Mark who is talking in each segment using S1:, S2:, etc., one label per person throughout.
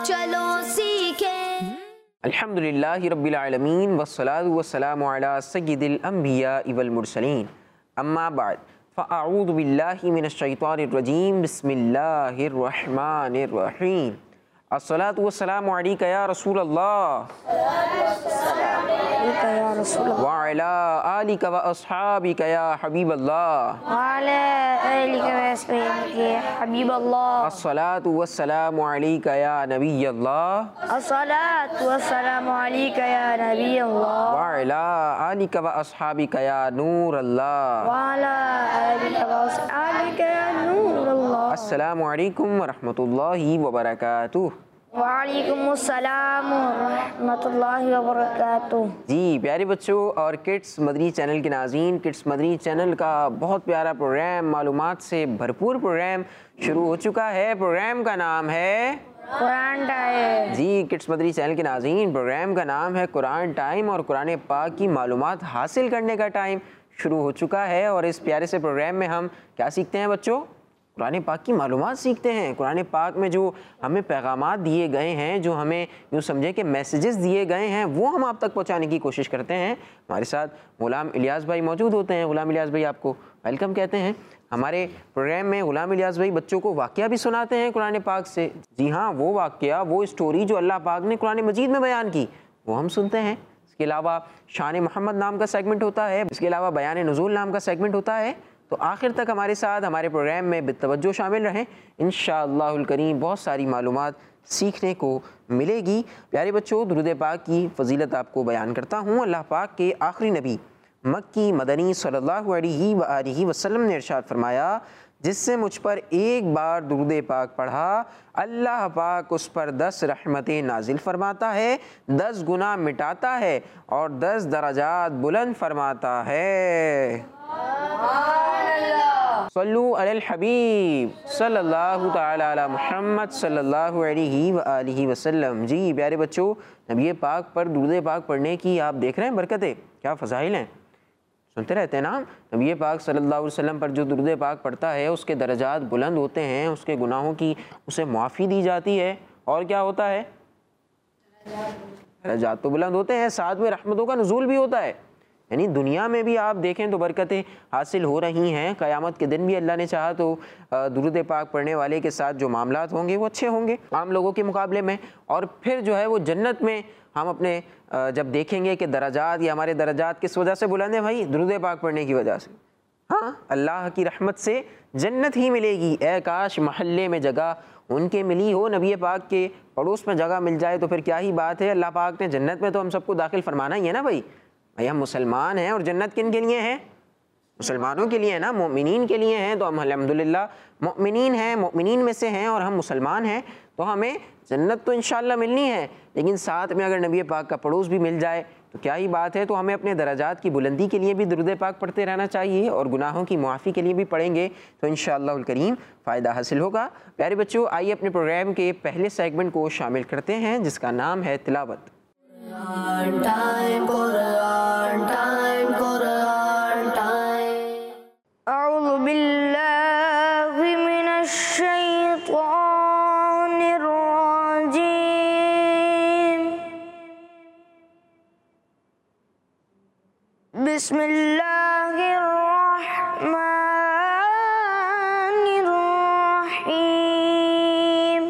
S1: चलो सीखें।
S2: अल्हम्दुलिल्लाह रब्बिल आलमीन वस्सलातु वस्सलामु अला सय्यिदिल अंबिया वल मुरसलीन अम्मा बाद फ़अऊज़ु बिल्लाहि मिनश शैतानिर रजीम बिस्मिल्लाहिर रहमानिर रहीम अस्सलातु वस्सलामु अलैका या रसूलल्लाह व अला आलिका व अस्हाबिका या हबीबल्लाह अस्सलातु वस्सलामु अलैका या नबियल्लाह व अला आलिका व अस्हाबिका या नूरल्लाह। अस्सलामु अलैकुम व रहमतुल्लाहि व बरकातुहू।
S3: वालेकुमुस्सलाम रहमतुल्लाहि व बरकातुहू।
S2: जी प्यारे बच्चों और किड्स मदनी चैनल के नाज़रीन, किड्स मदनी चैनल का बहुत प्यारा प्रोग्राम, मालूमात से भरपूर प्रोग्राम शुरू हो चुका है। प्रोग्राम का नाम है
S3: कुरान टाइम।
S2: जी किड्स मदनी चैनल के नाज़रीन, प्रोग्राम का नाम है कुरान टाइम और कुरान पाक की मालूमात हासिल करने का टाइम शुरू हो चुका है। और इस प्यारे से प्रोग्राम में हम क्या सीखते हैं बच्चों? कुरान पाक की मालूमात सीखते हैं। कुरान पाक में जो हमें पैगामात दिए गए हैं, जो हमें यूँ समझे कि मैसेजेस दिए गए हैं, वो हम आप तक पहुंचाने की कोशिश करते हैं। हमारे साथ ग़ुलाम इलियास भाई मौजूद होते हैं। ग़ुलाम इलियास भाई आपको वेलकम कहते हैं। हमारे प्रोग्राम में ग़ुलाम इलियास भाई बच्चों को वाक़या भी सुनाते हैं कुरान पाक से। जी हाँ, वो वाक़या, वो स्टोरी जो अल्लाह पाक ने कुरान मजीद में बयान की, वो हम सुनते हैं। इसके अलावा शान मोहम्मद नाम का सेगमेंट होता है, इसके अलावा बयान नुज़ूल नाम का सेगमेंट होता है। तो आखिर तक हमारे साथ हमारे प्रोग्राम में बितवज्जो शामिल रहें। इंशाअल्लाहुल करीम बहुत सारी मालूमात सीखने को मिलेगी। प्यारे बच्चों, दुरूद पाक की फ़जीलत आपको बयान करता हूँ। अल्लाह पाक के आखिरी नबी मक्की मदनी सल्लल्लाहु अलैहि वसल्लम ने इरशाद फरमाया, जिससे मुझ पर एक बार दुरूद पाक पढ़ा, अल्लाह पाक उस पर 10 रहमतें नाजिल फरमाता है, 10 गुनाह मिटाता है और 10 दराजात बुलंद फरमाता है। सल्लु अलल हबीब सल्लल्लाहु तआला अला मुहम्मद सल्लल्लाहु अलैहि व आलिहि वसल्लम। जी प्यारे बच्चों, नबी पाक पर दुरूद पाक पढ़ने की आप देख रहे हैं बरकतें, क्या फ़ज़ाइल हैं, सुनते रहते हैं ना। नबी पाक सल्लल्लाहु अलैहि वसल्लम पर जो दुरूद पाक पढ़ता है, उसके दर्जात बुलंद होते हैं, उसके गुनाहों की उसे माफ़ी दी जाती है। और क्या होता है? दर्जात तो बुलंद होते हैं, साथ में रहमतों का नुज़ूल भी होता है। यानी दुनिया में भी आप देखें तो बरकतें हासिल हो रही हैं। क़यामत के दिन भी अल्लाह ने चाहा तो दुरूद पाक पढ़ने वाले के साथ जो मामलात होंगे वो अच्छे होंगे आम लोगों के मुकाबले में। और फिर जो है वो जन्नत में हम अपने जब देखेंगे कि दराजात या हमारे दराजात किस वजह से बुलंद है भाई? दुरूद पाक पढ़ने की वजह से। हाँ, अल्लाह की रहमत से जन्नत ही मिलेगी। ए काश महल्ले में जगह उनके मिली हो, नबी पाक के पड़ोस में जगह मिल जाए तो फिर क्या ही बात है। अल्लाह पाक ने जन्नत में तो हम सबको दाखिल फरमाना ही है ना भाई। हम मुसलमान हैं और जन्नत किन के लिए है? मुसलमानों के लिए है ना, मोमिनीन के लिए हैं। तो हम अल्हम्दुलिल्लाह मोमिनीन हैं, मोमिनीन में से हैं और हम मुसलमान हैं, तो हमें जन्नत तो इंशाअल्लाह मिलनी है। लेकिन साथ में अगर नबी पाक का पड़ोस भी मिल जाए तो क्या ही बात है। तो हमें अपने दराजात की बुलंदी के लिए भी दुरूद पाक पढ़ते रहना चाहिए और गुनाहों की मुआफ़ी के लिए भी पढ़ेंगे तो इंशाअल्लाहुल करीम फ़ायदा हासिल होगा। प्यारे बच्चों, आइए अपने प्रोग्राम के पहले सेगमेंट को शामिल करते हैं, जिसका नाम है तिलावत।
S1: Quran time, Quran time, Quran time.
S3: अऊज़ु बिल्लाहि मिनश शैतानिर रजीम। बिस्मिल्लाहिर रहमानिर रहीम।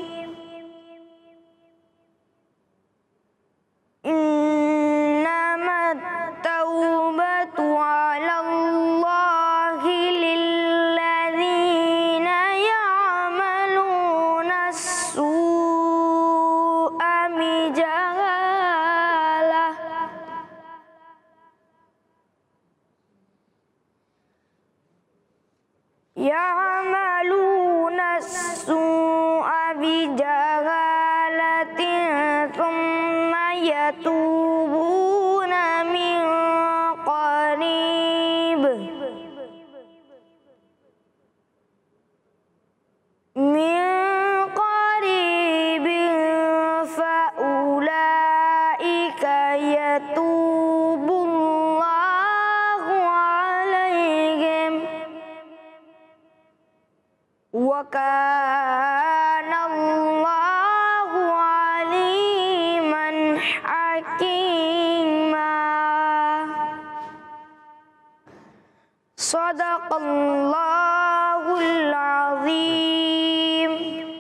S3: इन्नमत तौबतु अलल्लाहि लिल्लज़ीना यअमलूना अस्सूअ बिजहालह ثم يتوبون من قريب فأولئك يتوب الله عليهم وكان الله صدق اللہ العظیم۔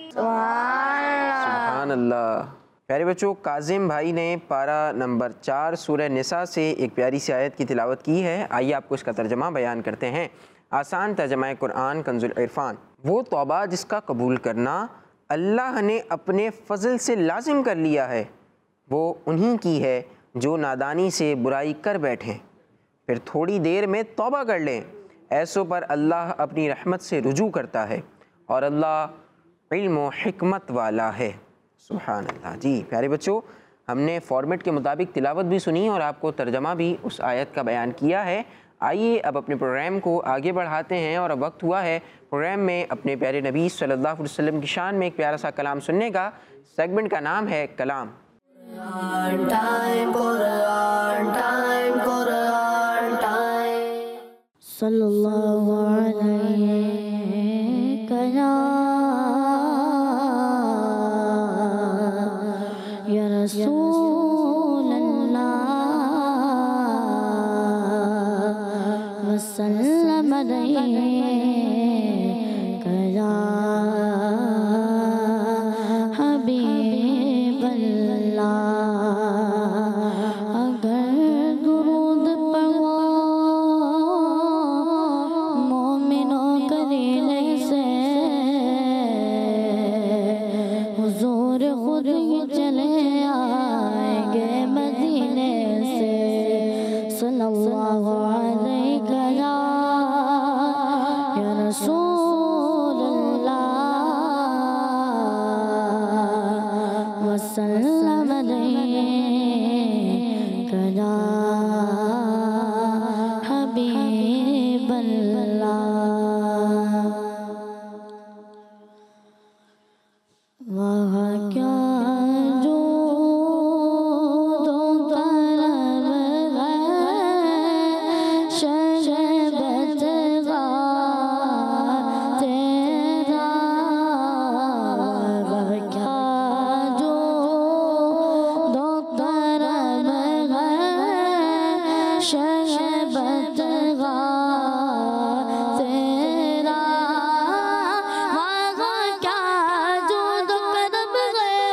S2: سبحان اللہ۔ پیارے بچوں، کاظم بھائی نے پارہ نمبر 4 سورہ نساء سے ایک پیاری سی آیت کی تلاوت کی ہے۔ آئیے آپ کو اس کا ترجمہ بیان کرتے ہیں۔ آسان ترجمہ قرآن کنز العرفان۔ وہ توبہ جس کا قبول کرنا اللہ نے اپنے فضل سے لازم کر لیا ہے، وہ انہی کی ہے جو نادانی سے برائی کر بیٹھیں پھر تھوڑی دیر میں توبہ کر لیں۔ ایسوں پر اللہ اپنی رحمت سے رجوع کرتا ہے اور اللہ علم و حکمت والا ہے۔ سبحان اللہ۔ جی پیارے بچوں، ہم نے فارمیٹ کے مطابق تلاوت بھی سنی اور آپ کو ترجمہ بھی اس آیت کا بیان کیا ہے۔ آئیے اب اپنے پروگرام کو آگے بڑھاتے ہیں اور اب وقت ہوا ہے پروگرام میں اپنے پیارے نبی صلی اللہ علیہ وسلم کی شان میں ایک پیارا سا کلام سننے کا۔ سیگمنٹ کا نام ہے کلام۔
S1: Quran time, Quran time, Quran time.
S4: صلی اللہ علیہ یا رسول اللہ وسلم یا حبیب اللہ۔ اگر درود پڑھو مومنوں قرینے سے، حضور خود ہی چلے آئیں گے مدینے سے۔ صلی اللہ علیہ یا رسول اللہ وسلم یا حبیب اللہ۔ وہاں کیا جو دو طرف ہے شہبت تیرا، وہاں کیا جو دو طرف ہے شہبت تیرا، وہاں کیا جو دو طرف ہے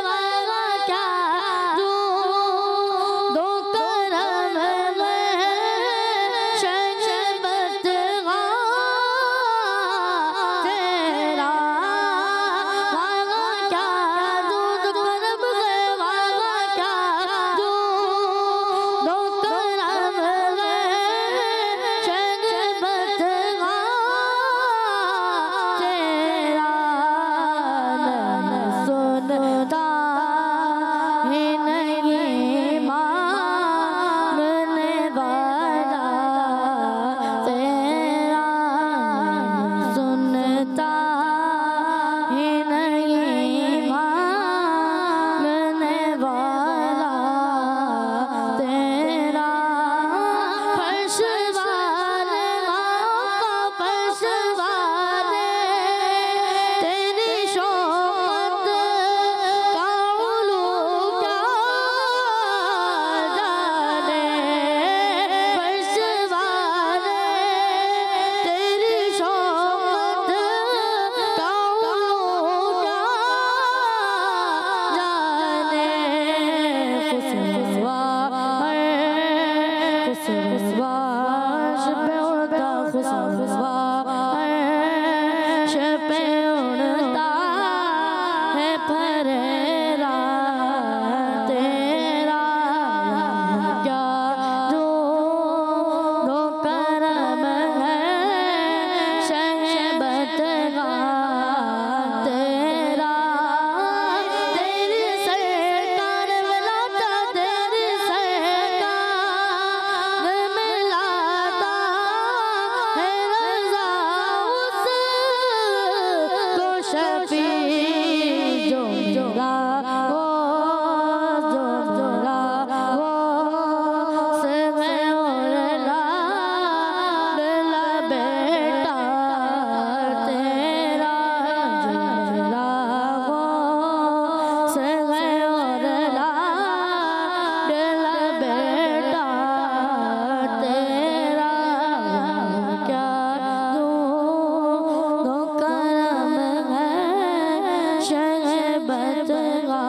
S4: صدقہ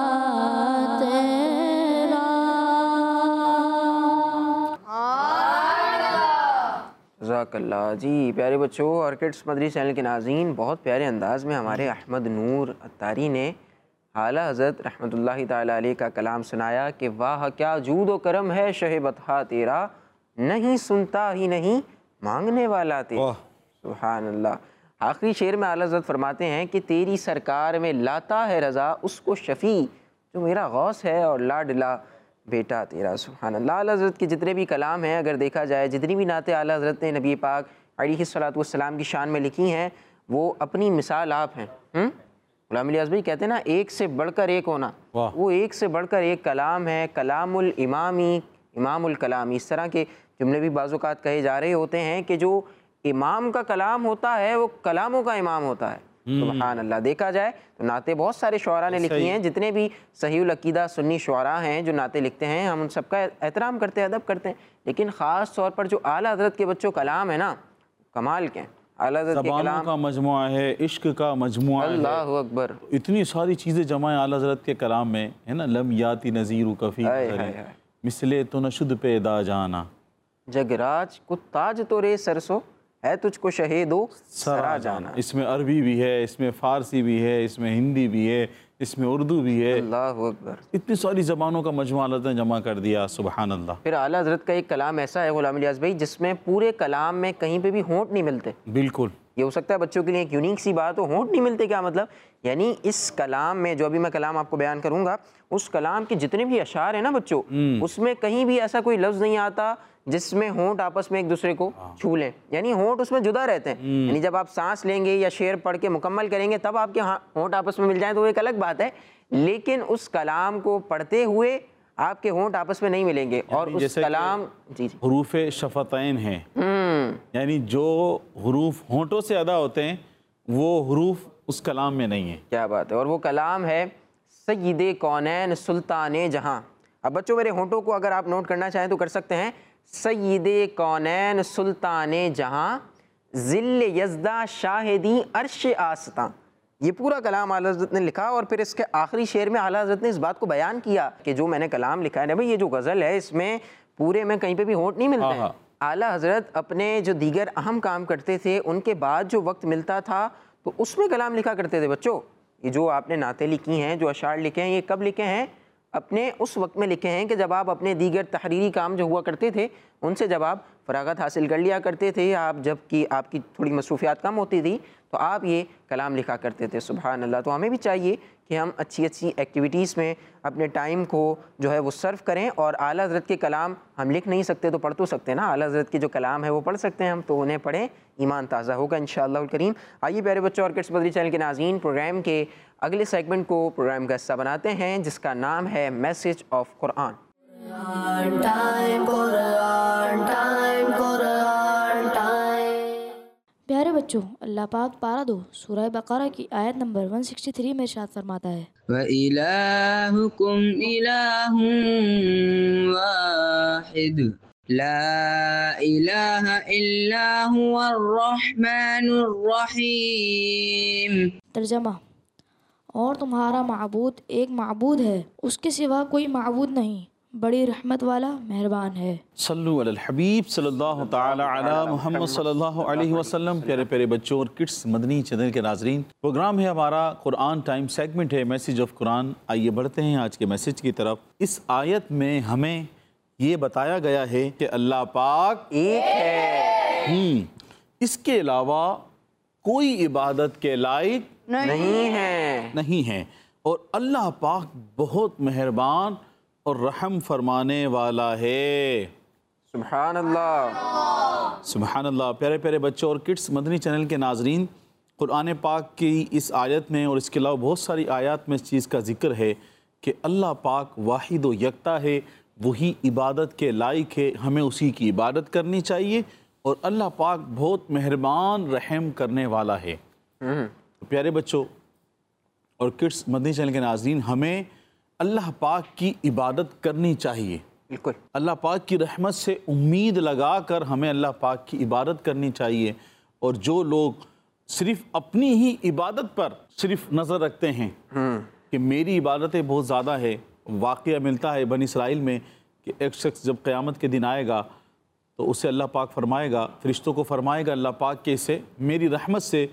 S4: تیرا۔
S2: جزاک اللہ۔ جی پیارے بچوں اور کڈس مدری چینل کے ناظرین، بہت پیارے انداز میں ہمارے احمد نور اتاری نے اعلیٰ حضرت رحمۃ اللہ تعالیٰ علیہ کا کلام سنایا کہ واہ کیا جود و کرم ہے شہ بطحا تیرا، نہیں سنتا ہی نہیں مانگنے والا تیرا۔ سبحان اللہ۔ آخری شعر میں اعلیٰ حضرت فرماتے ہیں کہ تیری سرکار میں لاتا ہے رضا اس کو شفیع جو میرا غوث ہے اور لاڈلا بیٹا تیرا۔ سبحان اللہ۔ اعلیٰ حضرت کے جتنے بھی کلام ہیں اگر دیکھا جائے، جتنی بھی نعتیں اعلیٰ حضرت نے نبی پاک علیہ الصلوۃ والسلام کی شان میں لکھی ہیں، وہ اپنی مثال آپ ہیں۔ غلام الیاس بھائی کہتے ہیں نا ایک سے بڑھ کر ایک ہونا، وہ ایک سے بڑھ کر ایک کلام ہے، کلام الامامی، امام الکلامی۔ اس طرح کے جملے بھی بعض اوقات کہے جا رہے ہوتے ہیں کہ جو امام کا کلام ہوتا ہے وہ کلاموں کا امام ہوتا ہے۔ سبحان اللہ۔ دیکھا جائے تو نعتیں بہت سارے شعراء نے لکھی ہیں، جتنے بھی صحیح العقیدہ سنی شعراء ہیں جو نعتیں لکھتے ہیں، ہم ان سب کا احترام کرتے ہیں، ادب کرتے ہیں، لیکن خاص طور پر جو اعلیٰ حضرت کے بچوں کلام ہے نا، کمال کے ہیں۔ اعلیٰ حضرت کے
S5: زبانوں
S2: کلام
S5: کا مجموعہ ہے، عشق کا مجموعہ ہے،
S2: اللہ اکبر،
S5: اتنی ساری چیزیں جمع ہیں اعلیٰ حضرت کے کلام میں، ہے نا۔ لم یاتی نذیر کفی مثلے تو نشد پیدا جانا،
S2: جگراج کو تاج تو رے سرسو ہے تجھ کو شہید و سرا جانا۔
S5: اس میں عربی بھی ہے، اس میں فارسی بھی ہے، اس میں ہندی بھی ہے، اس میں اردو بھی ہے،
S2: اللہ اکبر۔
S5: اتنی ساری زبانوں کا مجموعہ اللہ تعالیٰ نے جمع کر دیا۔ سبحان اللہ۔
S2: پھر اعلیٰ حضرت کا ایک کلام ایسا ہے غلام الیاس بھائی جس میں پورے کلام میں کہیں پہ بھی ہونٹ نہیں ملتے۔
S5: بالکل،
S2: یہ ہو سکتا ہے بچوں کے لیے ایک یونیک سی بات ہو، ہونٹ نہیں ملتے کیا مطلب؟ یعنی اس کلام میں جو ابھی میں کلام آپ کو بیان کروں گا، اس کلام کے جتنے بھی اشعار ہیں نا بچوں، اس میں کہیں بھی ایسا کوئی لفظ نہیں آتا جس میں ہونٹ آپس میں ایک دوسرے کو چھو لیں، یعنی ہونٹ اس میں جدا رہتے ہیں۔ یعنی جب آپ سانس لیں گے یا شعر پڑھ کے مکمل کریں گے تب آپ کے ہونٹ آپس میں مل جائیں تو وہ ایک الگ بات ہے، لیکن اس کلام کو پڑھتے ہوئے آپ کے ہونٹ آپس میں نہیں ملیں گے۔ اور اس کلام
S5: حروف شفتین ہیں، یعنی جو حروف ہونٹوں سے ادا ہوتے ہیں وہ حروف اس کلام میں نہیں ہیں۔
S2: کیا بات ہے۔ اور وہ کلام ہے سید کونین سلطان جہاں۔ اب بچوں میرے ہونٹوں کو اگر آپ نوٹ کرنا چاہیں تو کر سکتے ہیں، سید کونین سلطان جہاں ذل یزدہ شاہدی عرش آستاں۔ یہ پورا کلام اعلیٰ حضرت نے لکھا، اور پھر اس کے آخری شعر میں اعلیٰ حضرت نے اس بات کو بیان کیا کہ جو میں نے کلام لکھا ہے نا بھائی، یہ جو غزل ہے اس میں پورے میں کہیں پہ بھی ہونٹ نہیں ملتے ہیں۔ اعلیٰ حضرت اپنے جو دیگر اہم کام کرتے تھے ان کے بعد جو وقت ملتا تھا تو اس میں کلام لکھا کرتے تھے بچوں۔ یہ جو آپ نے نعتیں لکھی ہیں، جو اشعار لکھے ہیں، یہ کب لکھے ہیں؟ اپنے اس وقت میں لکھے ہیں کہ جب آپ اپنے دیگر تحریری کام جو ہوا کرتے تھے ان سے جب آپ فراغت حاصل کر لیا کرتے تھے، آپ جب کہ آپ کی تھوڑی مصروفیات کم ہوتی تھی تو آپ یہ کلام لکھا کرتے تھے۔ سبحان اللہ۔ تو ہمیں بھی چاہیے کہ ہم اچھی ایکٹیویٹیز میں اپنے ٹائم کو جو ہے وہ سرو کریں، اور اعلیٰ حضرت کے کلام ہم لکھ نہیں سکتے تو پڑھ تو سکتے ہیں نا، اعلیٰ حضرت کے جو کلام ہے وہ پڑھ سکتے ہیں ہم، تو انہیں پڑھیں، ایمان تازہ ہوگا انشاءاللہ الکریم۔ آئیے پیارے بچوں اور کڈس مدری چینل کے ناظرین، پروگرام کے اگلے سیگمنٹ کو پروگرام کا حصہ بناتے ہیں جس کا نام ہے message of Quran.
S1: Quran time, Quran time, Quran time.
S3: پیارے بچوں، اللہ پاک پارہ 2 سورہ بقرہ کی آیت نمبر 163 میں ارشاد فرماتا ہے،
S6: وَإِلَٰهُكُمْ إِلَٰهٌ وَاحِدٌ لَا إِلَٰهَ إِلَّا هُوَ الرَّحْمَٰنُ الرَّحِيمُ۔
S3: ترجمہ، اور تمہارا معبود ایک معبود ہے، اس کے سوا کوئی معبود نہیں، بڑی رحمت والا مہربان ہے۔
S5: صلو علی الحبیب صلی اللہ تعالی علی محمد صلی اللہ علیہ وسلم۔ پیارے پیارے بچوں اور کڈس مدنی چینل کے ناظرین، پروگرام ہے ہمارا قرآن ٹائم، سیگمنٹ ہے میسج آف قرآن۔ آئیے بڑھتے ہیں آج کے میسج کی طرف۔ اس آیت میں ہمیں یہ بتایا گیا ہے کہ اللہ پاک
S2: ایک ہے،
S5: اس کے علاوہ کوئی عبادت کے لائق نہیں ہے، اور اللہ پاک بہت مہربان اور رحم فرمانے والا ہے۔
S2: سبحان اللہ،
S5: سبحان اللہ۔ پیارے پیارے بچوں اور کڈس مدنی چینل کے ناظرین، قرآن پاک کی اس آیت میں اور اس کے علاوہ بہت ساری آیات میں اس چیز کا ذکر ہے کہ اللہ پاک واحد و یکتا ہے، وہی عبادت کے لائق ہے، ہمیں اسی کی عبادت کرنی چاہیے، اور اللہ پاک بہت مہربان رحم کرنے والا ہے۔ تو پیارے بچوں اور کڈس مدنی چینل کے ناظرین، ہمیں اللہ پاک کی عبادت کرنی چاہیے،
S2: بالکل
S5: اللہ پاک کی رحمت سے امید لگا کر ہمیں اللہ پاک کی عبادت کرنی چاہیے۔ اور جو لوگ صرف اپنی ہی عبادت پر صرف نظر رکھتے ہیں کہ میری عبادتیں بہت زیادہ ہے۔ واقعہ ملتا ہے بنی اسرائیل میں کہ ایک شخص جب قیامت کے دن آئے گا تو اسے اللہ پاک فرمائے گا، فرشتوں کو فرمائے گا اللہ پاک کہ اسے میری رحمت سے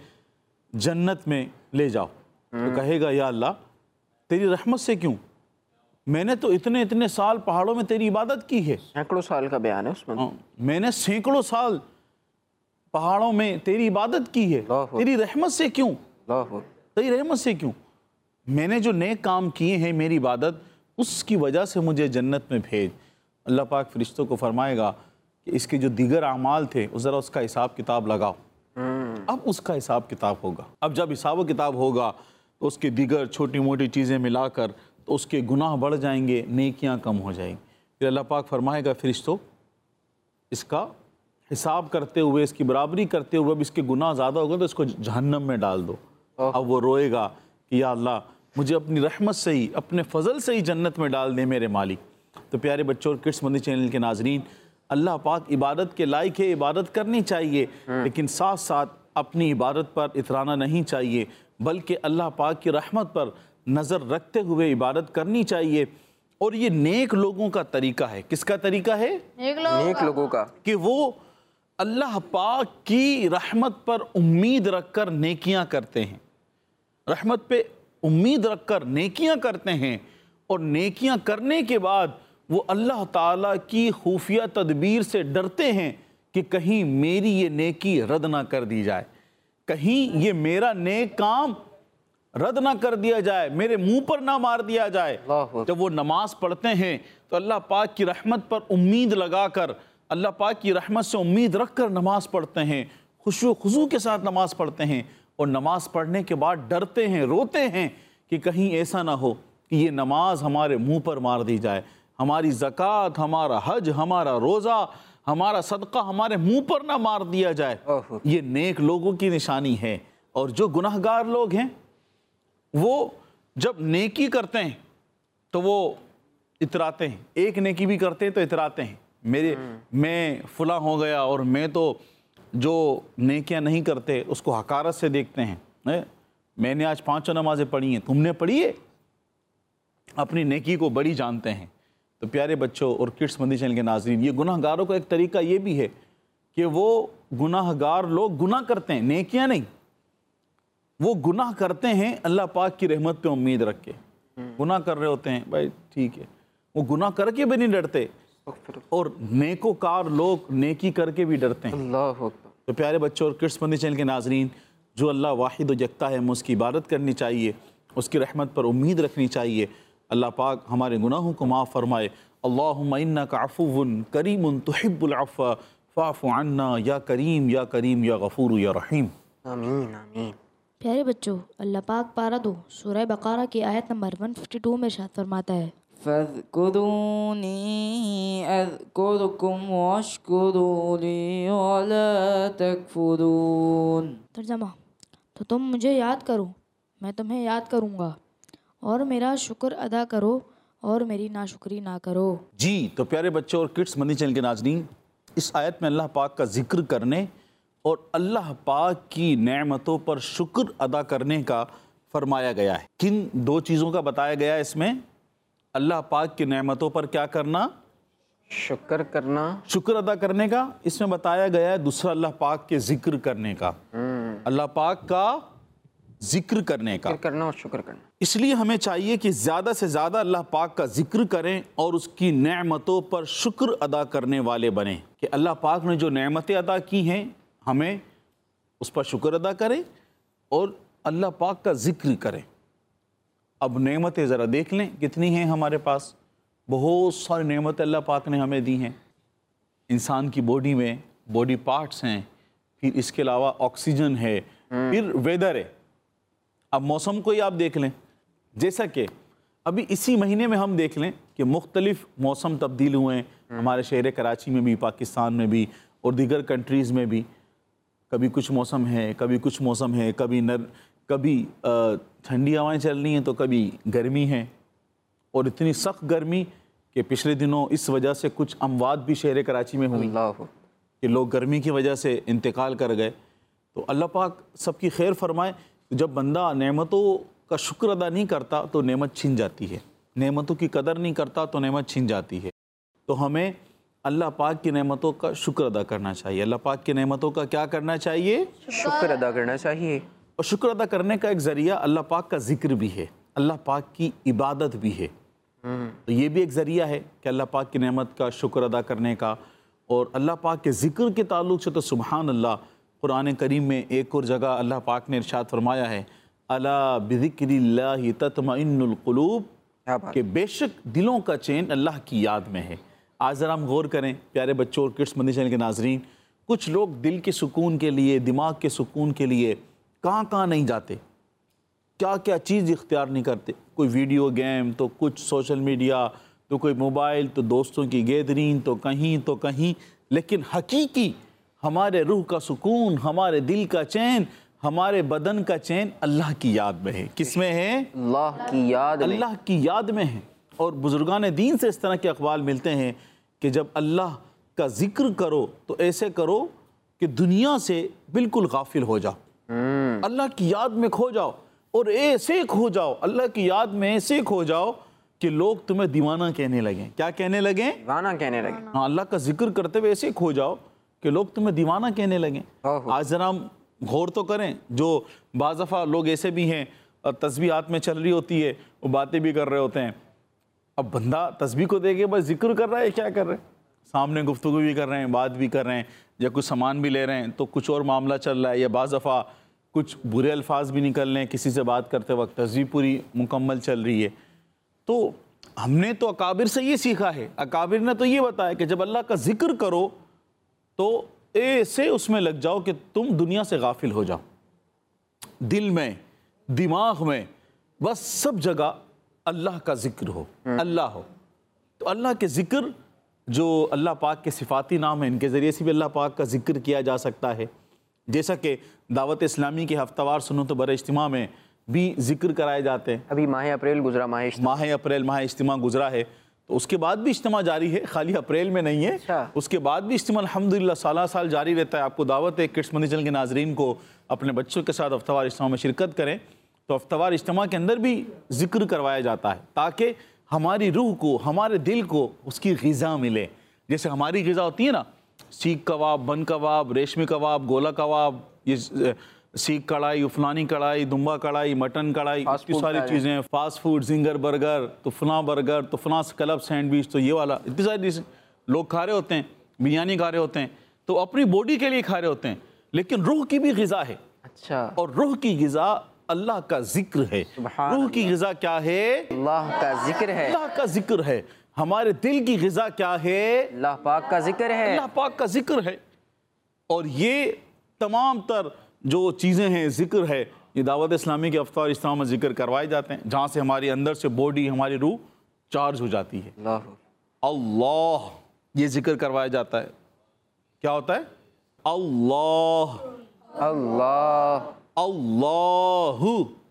S5: جنت میں لے جاؤ۔ تو کہے گا یا اللہ تیری رحمت سے کیوں؟ میں نے تو اتنے سال پہاڑوں میں تیری عبادت کی ہے،
S2: سینکڑوں سال کا بیان ہے اس میں۔
S5: میں نے سینکڑوں سال پہاڑوں میں تیری عبادت کی ہے، تیری رحمت سے کیوں؟ تیری رحمت سے کیوں؟ میں نے جو نیک کام کیے ہیں میری عبادت، اس کی وجہ سے مجھے جنت میں بھیج۔ اللہ پاک فرشتوں کو فرمائے گا کہ اس کے جو دیگر اعمال تھے ذرا اس کا حساب کتاب لگاؤ۔ اب اس کا حساب کتاب ہوگا۔ اب جب حساب و کتاب ہوگا تو اس کے دیگر چھوٹی موٹی چیزیں ملا کر تو اس کے گناہ بڑھ جائیں گے، نیکیاں کم ہو جائیں گی۔ پھر اللہ پاک فرمائے گا فرشتوں اس کا حساب کرتے ہوئے، اس کی برابری کرتے ہوئے، اب اس کے گناہ زیادہ ہوگا تو اس کو جہنم میں ڈال دو۔ اب وہ روئے گا کہ یا اللہ مجھے اپنی رحمت سے ہی، اپنے فضل سے ہی جنت میں ڈال دے میرے مالک۔ تو پیارے بچوں اور کڈس مدنی چینل کے ناظرین، اللہ پاک عبادت کے لائق ہے، عبادت کرنی چاہیے، لیکن ساتھ ساتھ اپنی عبادت پر اترانا نہیں چاہیے، بلکہ اللہ پاک کی رحمت پر نظر رکھتے ہوئے عبادت کرنی چاہیے۔ اور یہ نیک لوگوں کا طریقہ ہے۔ کس کا طریقہ ہے؟
S2: نیک لوگوں کا،
S5: کہ وہ اللہ پاک کی رحمت پر امید رکھ کر نیکیاں کرتے ہیں، رحمت پہ امید رکھ کر نیکیاں کرتے ہیں، اور نیکیاں کرنے کے بعد وہ اللہ تعالیٰ کی خفیہ تدبیر سے ڈرتے ہیں کہ کہیں میری یہ نیکی رد نہ کر دی جائے، کہیں یہ میرا نیک کام رد نہ کر دیا جائے، میرے منہ پر نہ مار دیا جائے۔ جب وہ نماز پڑھتے ہیں تو اللہ پاک کی رحمت پر امید لگا کر، اللہ پاک کی رحمت سے امید رکھ کر نماز پڑھتے ہیں، خشوع و خضوع کے ساتھ نماز پڑھتے ہیں، اور نماز پڑھنے کے بعد ڈرتے ہیں، روتے ہیں کہ کہیں ایسا نہ ہو کہ یہ نماز ہمارے منہ پر مار دی جائے، ہماری زکوٰۃ، ہمارا حج، ہمارا روزہ، ہمارا صدقہ ہمارے منہ پر نہ مار دیا جائے۔ یہ نیک لوگوں کی نشانی ہے۔ اور جو گناہگار لوگ ہیں وہ جب نیکی کرتے ہیں تو وہ اتراتے ہیں، ایک نیکی بھی کرتے ہیں تو اتراتے ہیں، میں فلاں ہو گیا، اور میں تو جو نیکیاں نہیں کرتے اس کو حقارت سے دیکھتے ہیں۔ میں نے آج 5 نمازیں پڑھی ہیں، تم نے پڑھی ہے؟ اپنی نیکی کو بڑی جانتے ہیں۔ تو پیارے بچوں اور کڈس مدنی چینل کے ناظرین، یہ گناہ گاروں کا ایک طریقہ یہ بھی ہے کہ وہ گناہ گار لوگ گناہ کرتے ہیں، نیکیاں نہیں، وہ گناہ کرتے ہیں اللہ پاک کی رحمت پہ امید رکھ کے۔ گناہ کر رہے ہوتے ہیں، بھائی ٹھیک ہے، وہ گناہ کر کے بھی نہیں ڈرتے، اور نیکوکار لوگ نیکی کر کے بھی ڈرتے ہیں۔
S2: اللہ اکبر۔
S5: تو پیارے بچوں اور کڈس مدنی چینل کے ناظرین، جو اللہ واحد و یکتا ہے، ہمیں اس کی عبادت کرنی چاہیے، اس کی رحمت پر امید رکھنی چاہیے۔ اللہ پاک ہمارے گناہوں کو معاف فرمائے۔ اللہم انک عفو کریم تحب العفو فاعف عنا یا کریم یا کریم یا غفور یا رحیم۔
S2: آمین آمین۔
S3: پیارے بچوں، اللہ پاک پارہ 2 سورہ بقرہ کی آیت نمبر 152 میں ارشاد فرماتا ہے،
S7: فاذکرونی اذکرکم واشکروا لی ولا تکفرون۔
S3: ترجمہ، تو تم مجھے یاد کرو، میں تمہیں یاد کروں گا، اور میرا شکر ادا کرو اور میری ناشکری نہ کرو۔
S5: جی تو پیارے بچوں اور کڈس مدنی چینل کے ناظرین، اس آیت میں اللہ پاک کا ذکر کرنے اور اللہ پاک کی نعمتوں پر شکر ادا کرنے کا فرمایا گیا ہے۔ کن 2 چیزوں کا بتایا گیا ہے اس میں؟ اللہ پاک کی نعمتوں پر کیا کرنا؟
S2: شکر کرنا،
S5: شکر ادا کرنے کا۔ اس میں بتایا گیا ہے دوسرا اللہ پاک کے ذکر کرنے کا، اللہ پاک کا ذکر کرنے کا،
S2: ذکر کرنا اور شکر کرنا۔
S5: اس لیے ہمیں چاہیے کہ زیادہ سے زیادہ اللہ پاک کا ذکر کریں اور اس کی نعمتوں پر شکر ادا کرنے والے بنیں، کہ اللہ پاک نے جو نعمتیں عطا کی ہیں ہمیں اس پر شکر ادا کریں اور اللہ پاک کا ذکر کریں۔ اب نعمتیں ذرا دیکھ لیں کتنی ہیں ہمارے پاس، بہت ساری نعمتیں اللہ پاک نے ہمیں دی ہیں۔ انسان کی باڈی میں باڈی پارٹس ہیں، پھر اس کے علاوہ آکسیجن ہے، پھر ویدر ہے۔ اب موسم کو ہی آپ دیکھ لیں، جیسا کہ ابھی اسی مہینے میں ہم دیکھ لیں کہ مختلف موسم تبدیل ہوئے ہیں ہمارے شہر کراچی میں بھی، پاکستان میں بھی، اور دیگر کنٹریز میں بھی۔ کبھی کچھ موسم ہے، کبھی کچھ موسم ہے، کبھی ٹھنڈی ہوائیں چل رہی ہیں تو کبھی گرمی ہے، اور اتنی سخت گرمی کہ پچھلے دنوں اس وجہ سے کچھ اموات بھی شہر کراچی میں ہوئی کہ لوگ گرمی کی وجہ سے انتقال کر گئے۔ تو اللہ پاک سب کی خیر فرمائے۔ جب بندہ نعمتوں کا شکر ادا نہیں کرتا تو نعمت چھن جاتی ہے، نعمتوں کی قدر نہیں کرتا تو نعمت چھن جاتی ہے۔ تو ہمیں اللہ پاک کی نعمتوں کا شکر ادا کرنا چاہیے۔ اللہ پاک کی نعمتوں کا کیا کرنا چاہیے؟
S2: شکر ادا کرنا چاہیے۔
S5: اور شکر ادا کرنے کا ایک ذریعہ اللہ پاک کا ذکر بھی ہے، اللہ پاک کی عبادت بھی ہے۔ تو یہ بھی ایک ذریعہ ہے کہ اللہ پاک کی نعمت کا شکر ادا کرنے کا۔ اور اللہ پاک کے ذکر کے تعلق سے تو سبحان اللہ، قرآن کریم میں ایک اور جگہ اللہ پاک نے ارشاد فرمایا ہے، الا بذکر اللہ تطمئن القلوب، کہ بے شک دلوں کا چین اللہ کی یاد میں ہے۔ آج ذرا ہم غور کریں پیارے بچوں اور کڈس مدنی چینل کے ناظرین، کچھ لوگ دل کے سکون کے لیے، دماغ کے سکون کے لیے کہاں نہیں جاتے، کیا چیز اختیار نہیں کرتے، کوئی ویڈیو گیم تو کچھ سوشل میڈیا تو کوئی موبائل تو دوستوں کی گیدرنگ تو کہیں، لیکن حقیقی ہمارے روح کا سکون، ہمارے دل کا چین، ہمارے بدن کا چین اللہ کی یاد میں ہے۔ کس میں ہے؟
S2: اللہ کی یاد میں۔
S5: اللہ کی یاد میں ہے۔ اور بزرگان دین سے اس طرح کے اقوال ملتے ہیں کہ جب اللہ کا ذکر کرو تو ایسے کرو کہ دنیا سے بالکل غافل ہو جاؤ، اللہ کی یاد میں کھو جاؤ، اور ایسے کھو جاؤ، اللہ کی یاد میں ایسے کھو جاؤ کہ لوگ تمہیں دیوانہ کہنے لگیں۔ کیا کہنے لگیں؟
S2: دیوانہ کہنے لگیں۔
S5: ہاں، اللہ کا ذکر کرتے ہوئے ایسے کھو جاؤ کہ لوگ تمہیں دیوانہ کہنے لگیں۔ آج ذرا ہم غور تو کریں، جو بعض دفعہ لوگ ایسے بھی ہیں، تسبیح ہاتھ میں چل رہی ہوتی ہے، وہ باتیں بھی کر رہے ہوتے ہیں۔ اب بندہ تسبیح کو دیکھ کے بس ذکر کر رہا ہے، کیا کر رہے ہیں؟ سامنے گفتگو بھی کر رہے ہیں، بات بھی کر رہے ہیں، یا کچھ سامان بھی لے رہے ہیں تو کچھ اور معاملہ چل رہا ہے، یا بعض دفعہ کچھ برے الفاظ بھی نکل رہے ہیں کسی سے بات کرتے وقت، تسبیح پوری مکمل چل رہی ہے۔ تو ہم نے تو اکابر سے یہ سیکھا ہے، اکابر نے تو یہ بتایا کہ جب اللہ کا ذکر کرو تو ایسے اس میں لگ جاؤ کہ تم دنیا سے غافل ہو جاؤ، دل میں، دماغ میں، بس سب جگہ اللہ کا ذکر ہو، اللہ ہو۔ تو اللہ کے ذکر جو اللہ پاک کے صفاتی نام ہیں، ان کے ذریعے سے بھی اللہ پاک کا ذکر کیا جا سکتا ہے۔ جیسا کہ دعوت اسلامی کے ہفتہ وار سنت بر اجتماع میں بھی ذکر کرائے جاتے ہیں۔
S2: ابھی ماہ اپریل گزرا، ماہ
S5: اجتماع گزرا ہے، تو اس کے بعد بھی اجتماع جاری ہے، خالی اپریل میں نہیں ہے، اس کے بعد بھی اجتماع الحمدللہ سالہ سال جاری رہتا ہے۔ آپ کو دعوت ہے کڈس مدنی چینل کے ناظرین کو اپنے بچوں کے ساتھ ہفتہ وار اجتماع میں شرکت کریں، تو ہفتہ وار اجتماع کے اندر بھی ذکر کروایا جاتا ہے تاکہ ہماری روح کو، ہمارے دل کو اس کی غذا ملے۔ جیسے ہماری غذا ہوتی ہے نا، سیخ کباب، بن کباب، ریشمی کباب، گولا کباب، یہ سیخ کڑھائی، فلانی کڑھائی، دمبا کڑھائی، مٹن کڑھائی، اتنی ساری چیزیں، فاسٹ فوڈ، زنگر برگر، تو فلاں کلب سینڈوچ، تو یہ والا، اتنی ساری چیزیں لوگ کھا رہے ہوتے ہیں، بریانی کھا رہے ہوتے ہیں، تو اپنی باڈی کے لیے کھا رہے ہوتے ہیں، لیکن روح کی بھی غذا ہے۔
S2: اچھا،
S5: اور روح کی غذا اللہ کا ذکر ہے۔ روح کی غذا کیا ہے؟
S2: اللہ کا ذکر ہے۔
S5: اللہ کا ذکر ہے۔ ہمارے دل کی غذا کیا ہے؟
S2: اللہ پاک کا ذکر ہے۔
S5: اللہ پاک کا ذکر ہے۔ اور یہ تمام تر جو چیزیں ہیں، ذکر ہے، یہ دعوت اسلامی کے ہفتہ وار اجتماع میں ذکر کروائے جاتے ہیں، جہاں سے ہماری اندر سے باڈی، ہماری روح چارج ہو جاتی ہے۔ اللہ، یہ ذکر کروایا جاتا ہے۔ کیا ہوتا ہے؟ اللہ،
S2: اللہ،
S5: اللہ،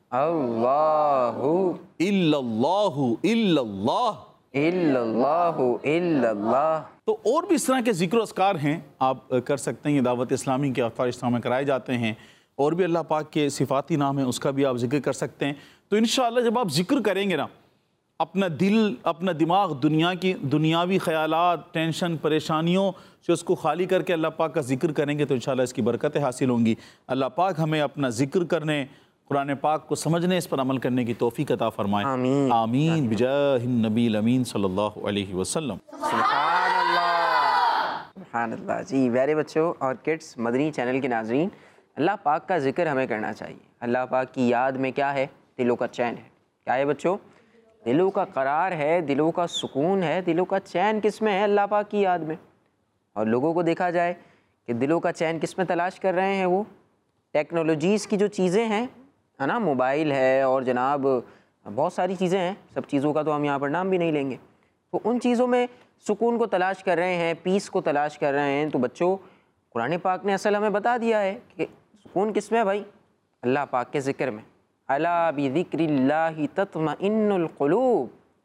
S2: اللہ،
S5: الا اللہ، الا اللہ،
S2: الا اللہ، الا اللہ۔
S5: تو اور بھی اس طرح کے ذکر و اذکار ہیں، آپ کر سکتے ہیں، یہ دعوت اسلامی کے ہفتہ وار اجتماع میں کرائے جاتے ہیں، اور بھی اللہ پاک کے صفاتی نام ہیں، اس کا بھی آپ ذکر کر سکتے ہیں۔ تو انشاءاللہ جب آپ ذکر کریں گے نا، اپنا دل، اپنا دماغ دنیاوی خیالات، ٹینشن، پریشانیوں سے اس کو خالی کر کے اللہ پاک کا ذکر کریں گے تو انشاءاللہ اس کی برکتیں حاصل ہوں گی۔ اللہ پاک ہمیں اپنا ذکر کرنے، قرآن پاک کو سمجھنے، اس پر عمل کرنے کی توفیق عطا فرمائے۔
S2: آمین،
S5: آمین، بجاہ النبی الامین صلی اللہ علیہ وسلم۔
S2: سبحان اللہ، سبحان اللہ۔ جی پیارے بچوں اور کڈس مدنی چینل کے ناظرین، اللہ پاک کا ذکر ہمیں کرنا چاہیے۔ اللہ پاک کی یاد میں کیا ہے؟ دلوں کا چین ہے۔ کیا ہے بچوں؟ دلوں کا قرار ہے، دلوں کا سکون ہے، دلوں کا چین کس میں ہے؟ اللہ پاک کی یاد میں۔ اور لوگوں کو دیکھا جائے کہ دلوں کا چین کس میں تلاش کر رہے ہیں؟ وہ ٹیکنالوجیز کی جو چیزیں ہیں، ہے نا، موبائل ہے اور جناب بہت ساری چیزیں ہیں، سب چیزوں کا تو ہم یہاں پر نام بھی نہیں لیں گے، تو ان چیزوں میں سکون کو تلاش کر رہے ہیں، پیس کو تلاش کر رہے ہیں۔ تو بچوں، قرآن پاک نے اصل ہمیں بتا دیا ہے کہ سکون کس میں ہے بھائی؟ اللہ پاک کے ذکر میں۔ الا بذکر اللہ تطمئن القلوب۔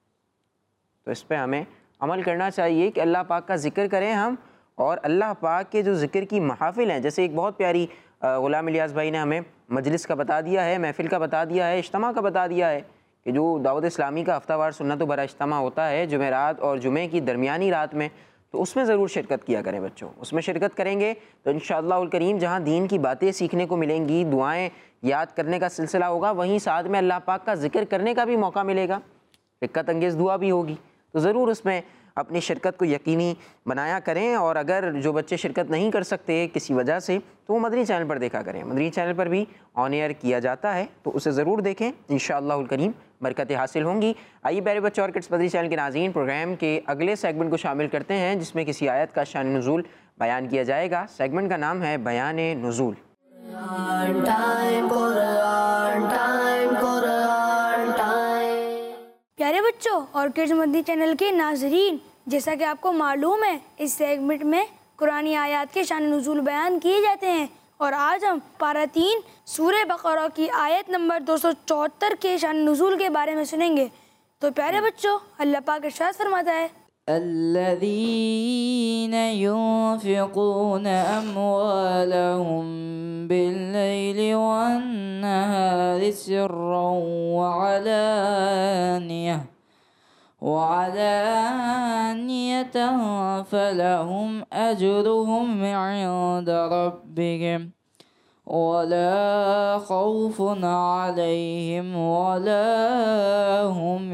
S2: تو اس پہ ہمیں عمل کرنا چاہیے کہ اللہ پاک کا ذکر کریں ہم، اور اللہ پاک کے جو ذکر کی محافل ہیں، جیسے ایک بہت پیاری غلام الیاس بھائی نے ہمیں مجلس کا بتا دیا ہے، محفل کا بتا دیا ہے، اجتماع کا بتا دیا ہے کہ جو دعوت اسلامی کا ہفتہ وار سنت و برا اجتماع ہوتا ہے جمعرات اور جمعے کی درمیانی رات میں، تو اس میں ضرور شرکت کیا کریں بچوں۔ اس میں شرکت کریں گے تو انشاءاللہ الکریم جہاں دین کی باتیں سیکھنے کو ملیں گی، دعائیں یاد کرنے کا سلسلہ ہوگا، وہیں ساتھ میں اللہ پاک کا ذکر کرنے کا بھی موقع ملے گا، برکت انگیز دعا بھی ہوگی، تو ضرور اس میں اپنی شرکت کو یقینی بنایا کریں۔ اور اگر جو بچے شرکت نہیں کر سکتے کسی وجہ سے تو وہ مدنی چینل پر دیکھا کریں، مدنی چینل پر بھی آن ایئر کیا جاتا ہے، تو اسے ضرور دیکھیں، انشاءاللہ الکریم برکتیں حاصل ہوں گی۔ آئیے پیارے بچوں اور کڈس مدنی چینل کے ناظرین، پروگرام کے اگلے سیگمنٹ کو شامل کرتے ہیں جس میں کسی آیت کا شان نزول بیان کیا جائے گا۔ سیگمنٹ کا نام ہے بیان نزول۔
S1: Quran time, Quran time, Quran time.
S8: پیارے بچوں اور کڈز مدنی چینل کے ناظرین، جیسا کہ آپ کو معلوم ہے اس سیگمنٹ میں قرآنی آیات کے شان نزول بیان کیے جاتے ہیں، اور آج ہم پارہ 3 سورہ بقرہ کی آیت نمبر 274 کے شان نزول کے بارے میں سنیں گے۔ تو پیارے بچوں اللہ پاک ارشاد فرماتا ہے،
S7: الذين ينفقون أموالهم بالليل والنهار سرا وعلانية فلهم أجرهم عند ربهم ولا خوف عليهم ولا هم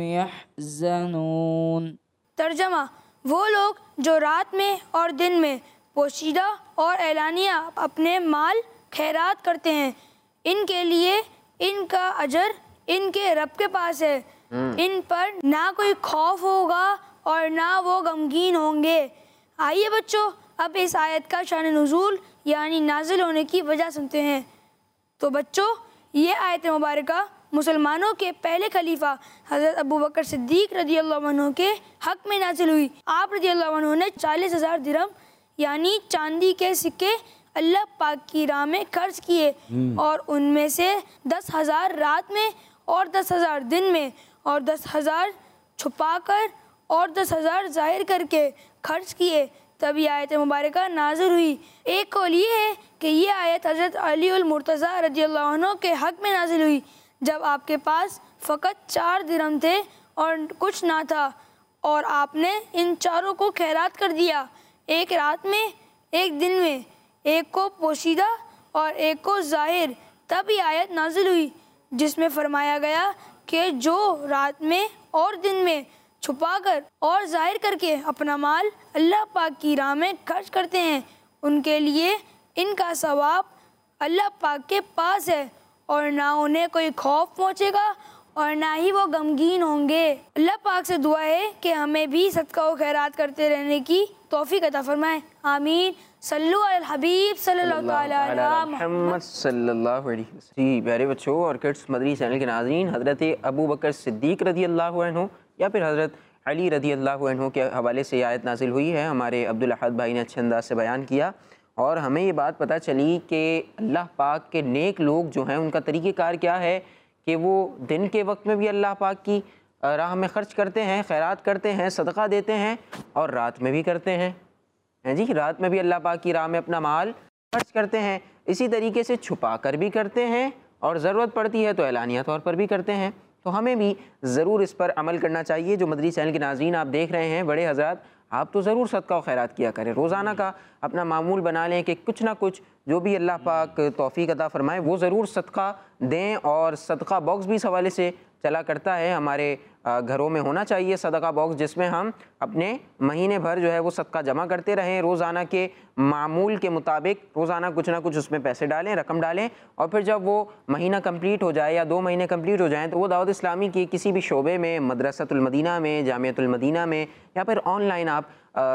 S7: يحزنون۔
S8: ترجمہ، وہ لوگ جو رات میں اور دن میں پوشیدہ اور اعلانیہ اپنے مال خیرات کرتے ہیں، ان کے لیے ان کا اجر ان کے رب کے پاس ہے، ان پر نہ کوئی خوف ہوگا اور نہ وہ غمگین ہوں گے۔ آئیے بچوں اب اس آیت کا شان نزول یعنی نازل ہونے کی وجہ سنتے ہیں۔ تو بچوں یہ آیت مبارکہ مسلمانوں کے پہلے خلیفہ حضرت ابوبکر صدیق رضی اللہ عنہ کے حق میں نازل ہوئی۔ آپ رضی اللہ عنہ نے 40,000 درہم یعنی چاندی کے سکے اللہ پاک کی راہ میں خرچ کیے، اور ان میں سے 10,000 رات میں اور 10,000 دن میں اور 10,000 چھپا کر اور 10,000 ظاہر کر کے خرچ کیے۔ تب یہ آیت مبارکہ نازل ہوئی۔ ایک قول یہ ہے کہ یہ آیت حضرت علی المرتضیٰ رضی اللہ عنہ کے حق میں نازل ہوئی جب آپ کے پاس فقط 4 درہم تھے اور کچھ نہ تھا، اور آپ نے ان چاروں کو خیرات کر دیا، ایک رات میں، ایک دن میں، ایک کو پوشیدہ اور ایک کو ظاہر۔ تب یہ آیت نازل ہوئی جس میں فرمایا گیا کہ جو رات میں اور دن میں چھپا کر اور ظاہر کر کے اپنا مال اللہ پاک کی راہ میں خرچ کرتے ہیں، ان کے لیے ان کا ثواب اللہ پاک کے پاس ہے، اور نہ انہیں کوئی خوف پہنچے گا اور نہ ہی وہ غمگین ہوں گے۔ اللہ پاک سے دعا ہے کہ ہمیں بھی صدقہ و خیرات کرتے رہنے کی توفیق عطا فرمائے، آمین۔ صلو علی الحبیب صلی اللہ تعالی علی
S2: محمد صلی اللہ علیہ وسلم۔ جی پیارے بچوں اور کڈس مدنی چینل کے ناظرین، حضرت ابوبکر صدیق رضی اللہ عنہ یا پھر حضرت علی رضی اللہ عنہ کے حوالے سے یہ آیت نازل ہوئی ہے۔ ہمارے عبدالاحد بھائی نے اچھے انداز سے بیان کیا، اور ہمیں یہ بات پتہ چلی کہ اللہ پاک کے نیک لوگ جو ہیں ان کا طریقہ کار کیا ہے کہ وہ دن کے وقت میں بھی اللہ پاک کی راہ میں خرچ کرتے ہیں، خیرات کرتے ہیں، صدقہ دیتے ہیں، اور رات میں بھی کرتے ہیں۔ جی رات میں بھی اللہ پاک کی راہ میں اپنا مال خرچ کرتے ہیں، اسی طریقے سے چھپا کر بھی کرتے ہیں، اور ضرورت پڑتی ہے تو اعلانیہ طور پر بھی کرتے ہیں۔ تو ہمیں بھی ضرور اس پر عمل کرنا چاہیے۔ جو مدنی چینل کے ناظرین آپ دیکھ رہے ہیں، بڑے حضرات آپ تو ضرور صدقہ و خیرات کیا کریں، روزانہ کا اپنا معمول بنا لیں کہ کچھ نہ کچھ جو بھی اللہ پاک توفیق عطا فرمائے وہ ضرور صدقہ دیں، اور صدقہ باکس بھی اس حوالے سے چلا کرتا ہے، ہمارے گھروں میں ہونا چاہیے صدقہ باکس جس میں ہم اپنے مہینے بھر جو ہے وہ صدقہ جمع کرتے رہیں، روزانہ کے معمول کے مطابق روزانہ کچھ نہ کچھ اس میں پیسے ڈالیں، رقم ڈالیں، اور پھر جب وہ مہینہ کمپلیٹ ہو جائے یا 2 مہینے کمپلیٹ ہو جائیں تو وہ دعوت اسلامی کی کسی بھی شعبے میں، مدرسۃ المدینہ میں، جامعۃ المدینہ میں، یا پھر آن لائن آپ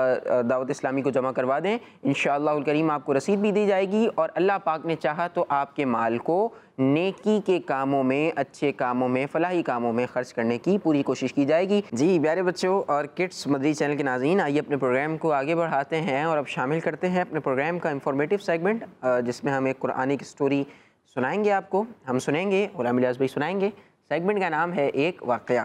S2: دعوت اسلامی کو جمع کروا دیں، انشاءاللہ الکریم آپ کو رسید بھی دی جائے گی، اور اللہ پاک نے چاہا تو آپ کے مال کو نیکی کے کاموں میں، اچھے کاموں میں، فلاحی کاموں میں خرچ کرنے کی پوری کوشش کی جائے گی۔ جی پیارے بچوں اور کڈس مدنی چینل کے ناظرین، آئیے اپنے پروگرام کو آگے بڑھاتے ہیں اور اب شامل کرتے ہیں اپنے پروگرام کا انفارمیٹیو سیگمنٹ، جس میں ہم ایک قرآنک سٹوری سنائیں گے آپ کو، ہم سنیں گے، غلام الیاس بھائی سنائیں گے۔ سیگمنٹ کا نام ہے ایک واقعہ۔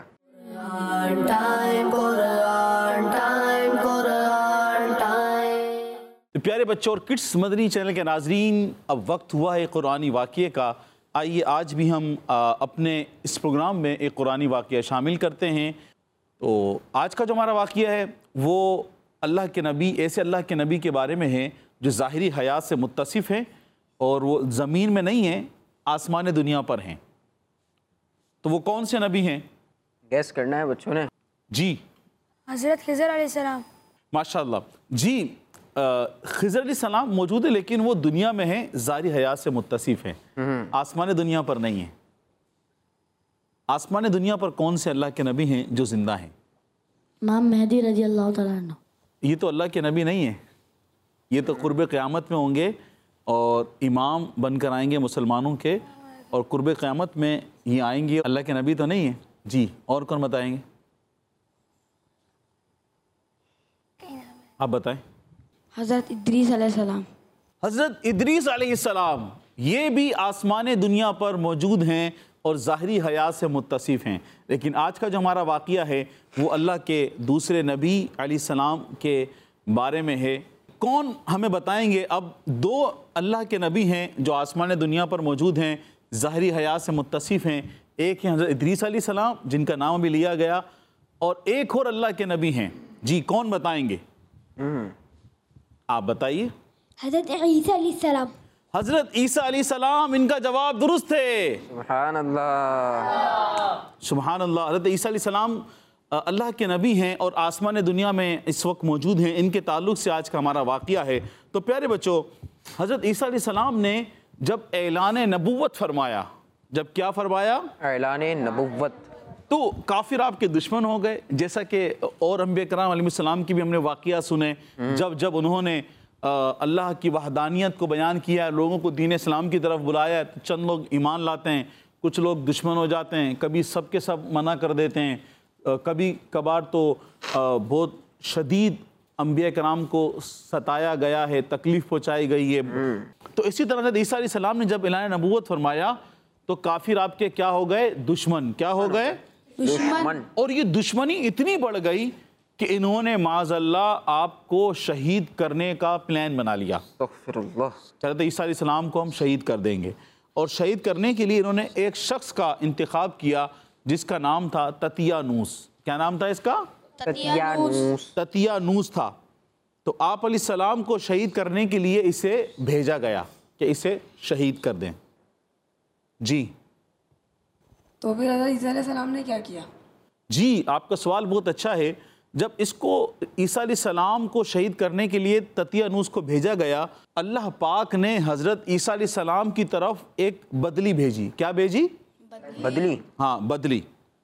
S1: Quran time, Quran time, Quran time.
S5: پیارے بچوں اور کڈس مدنی چینل کے ناظرین، اب وقت ہوا ہے قرآنی واقعے کا۔ آئیے آج بھی ہم اپنے اس پروگرام میں ایک قرآنی واقعہ شامل کرتے ہیں۔ تو آج کا جو ہمارا واقعہ ہے وہ اللہ کے نبی، ایسے اللہ کے نبی کے بارے میں ہے جو ظاہری حیات سے متصف ہیں اور وہ زمین میں نہیں ہیں، آسمان دنیا پر ہیں۔ تو وہ کون سے نبی ہیں؟
S2: گیس کرنا ہے بچوں نے۔
S5: جی
S8: حضرت خضر علیہ السلام۔
S5: ماشاءاللہ جی، خضر علیہ السلام موجود ہے لیکن وہ دنیا میں ہیں، ظاہری حیات سے متصف ہیں، آسمان دنیا پر نہیں ہیں۔ آسمان دنیا پر کون سے اللہ کے نبی ہیں جو زندہ ہیں؟
S4: امام مہدی رضی اللہ تعالیٰ عنہ۔
S5: یہ تو اللہ کے نبی نہیں ہیں، یہ تو قرب قیامت میں ہوں گے اور امام بن کر آئیں گے مسلمانوں کے، اور قرب قیامت میں یہ آئیں گے، اللہ کے نبی تو نہیں ہیں۔ جی اور کون بتائیں گے؟ آپ بتائیں۔
S3: حضرت ادریس علیہ السلام۔
S5: حضرت ادریس علیہ السلام، یہ بھی آسمان دنیا پر موجود ہیں اور ظاہری حیات سے متصف ہیں، لیکن آج کا جو ہمارا واقعہ ہے وہ اللہ کے دوسرے نبی علیہ السلام کے بارے میں ہے۔ کون ہمیں بتائیں گے؟ اب دو اللہ کے نبی ہیں جو آسمان دنیا پر موجود ہیں، ظاہری حیات سے متصف ہیں۔ ایک ہیں حضرت ادریس علیہ السلام جن کا نام بھی لیا گیا، اور ایک اور اللہ کے نبی ہیں۔ جی کون بتائیں گے؟ آپ بتائیے۔
S4: حضرت عیسیٰ علیہ السلام۔
S5: حضرت عیسیٰ علیہ السلام، ان کا جواب درست ہے۔
S2: سبحان اللہ،
S5: سبحان اللہ۔ حضرت عیسیٰ علیہ السلام اللہ کے نبی ہیں اور آسمان دنیا میں اس وقت موجود ہیں، ان کے تعلق سے آج کا ہمارا واقعہ ہے۔ تو پیارے بچوں، حضرت عیسیٰ علیہ السلام نے جب اعلان نبوت فرمایا، جب کیا فرمایا؟ اعلان نبوت، تو کافر آپ کے دشمن ہو گئے، جیسا کہ اور انبیاء کرام علیہ السلام کی بھی ہم نے واقعہ سنے، جب انہوں نے اللہ کی وحدانیت کو بیان کیا، لوگوں کو دین اسلام کی طرف بلایا، چند لوگ ایمان لاتے ہیں، کچھ لوگ دشمن ہو جاتے ہیں، کبھی سب کے سب منع کر دیتے ہیں، کبھی کبھار تو بہت شدید انبیاء کرام کو ستایا گیا ہے، تکلیف پہنچائی گئی ہے۔ تو اسی طرح سے عیسیٰ علیہ السلام نے جب اعلان نبوت فرمایا تو کافر آپ کے کیا ہو گئے؟ دشمن۔ کیا ہو گئے؟ دشمن۔ اور یہ دشمنی اتنی بڑھ گئی کہ انہوں نے معاذ اللہ آپ کو شہید کرنے کا پلان بنا لیا۔
S2: استغفر اللہ۔
S5: حضرت عیسیٰ علیہ السلام کو ہم شہید کر دیں گے، اور شہید کرنے کے لیے انہوں نے ایک شخص کا انتخاب کیا جس کا نام تھا تطیانوس۔ کیا نام تھا اس کا؟ تطیانوس تھا۔ تو آپ علیہ السلام کو شہید کرنے کے لیے اسے بھیجا گیا کہ اسے شہید کر دیں۔ جی
S9: تو پھر حضرت عیسیٰ علیہ السلام نے کیا کیا؟
S5: جی آپ کا سوال بہت اچھا ہے۔ جب اس کو عیسیٰ علیہ السلام کو شہید کرنے کے لیے تطیانوس کو بھیجا گیا، اللہ پاک نے حضرت عیسیٰ علیہ السلام کی طرف ایک بدلی بھیجی۔ کیا بھیجی؟ بدلی۔ ہاں بدلی۔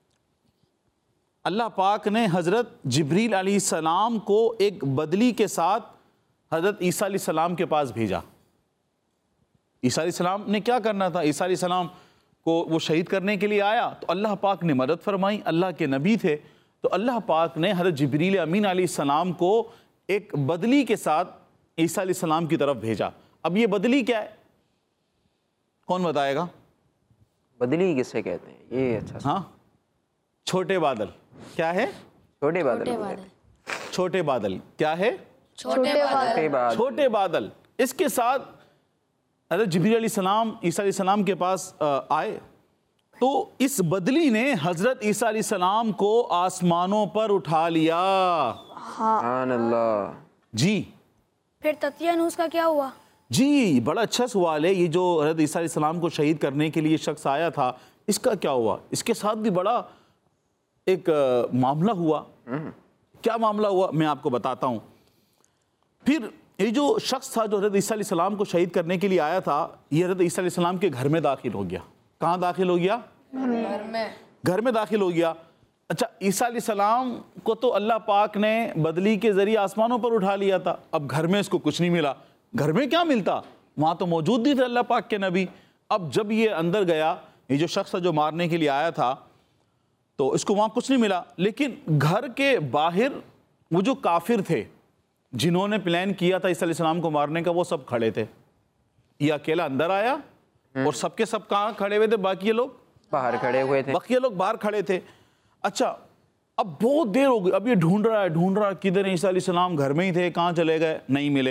S5: اللہ پاک نے حضرت جبریل علیہ السلام کو ایک بدلی کے ساتھ حضرت عیسیٰ علیہ السلام کے پاس بھیجا۔ عیسیٰ علیہ السلام نے کیا کرنا تھا؟ عیسیٰ علیہ السلام کو وہ شہید کرنے کے لیے آیا تو اللہ پاک نے مدد فرمائی، اللہ کے نبی تھے، تو اللہ پاک نے حضرت جبریل امین علیہ السلام کو ایک بدلی کے ساتھ عیسیٰ علیہ السلام کی طرف بھیجا۔ اب یہ بدلی کیا ہے؟ کون بتائے گا؟
S2: بدلی کسے کہتے ہیں؟ یہ اچھا۔
S5: ہاں، چھوٹے بادل۔ کیا ہے؟ چھوٹے بادل۔ چھوٹے بادل کیا ہے؟ چھوٹے بادل۔ اس کے ساتھ حضرت جبریل علیہ السلام عیسیٰ علیہ السلام کے پاس آئے تو اس بدلی نے حضرت عیسیٰ علیہ السلام کو آسمانوں پر اٹھا لیا۔
S2: سبحان اللہ۔
S5: جی
S8: پھر تطیانوس کا کیا ہوا؟
S5: جی بڑا اچھا سوال ہے۔ یہ جو حضرت عیسیٰ علیہ السلام کو شہید کرنے کے لیے شخص آیا تھا، اس کا کیا ہوا؟ اس کے ساتھ بھی بڑا ایک معاملہ ہوا۔ کیا معاملہ ہوا میں آپ کو بتاتا ہوں۔ پھر یہ جو شخص تھا جو حضرت عیسیٰ علیہ السلام کو شہید کرنے کے لیے آیا تھا، یہ حضرت عیسیٰ علیہ السلام کے گھر میں داخل ہو گیا۔ کہاں داخل ہو گیا؟ گھر میں داخل ہو گیا۔ اچھا، عیسیٰ علیہ السلام کو تو اللہ پاک نے بدلی کے ذریعے آسمانوں پر اٹھا لیا تھا، اب گھر میں اس کو کچھ نہیں ملا۔ گھر میں کیا ملتا؟ وہاں تو موجود نہیں تھے اللہ پاک کے نبی۔ اب جب یہ اندر گیا، یہ جو شخص جو مارنے کے لیے آیا تھا، تو اس کو وہاں کچھ نہیں ملا، لیکن گھر کے باہر وہ جو کافر تھے جنہوں نے پلان کیا تھا عیسیٰ علیہ السلام کو مارنے کا، وہ سب کھڑے تھے۔ یہ اکیلا اندر آیا اور سب کے سب کہاں کھڑے ہوئے تھے؟ باقی لوگ
S2: باہر کھڑے ہوئے تھے۔
S5: باقی لوگ باہر کھڑے تھے۔ اچھا، اب بہت دیر ہو گئی، اب یہ ڈھونڈ رہا ہے کدھر ہیں عیسیٰ علیہ السلام؟ گھر میں ہی تھے، کہاں چلے گئے؟ نہیں ملے۔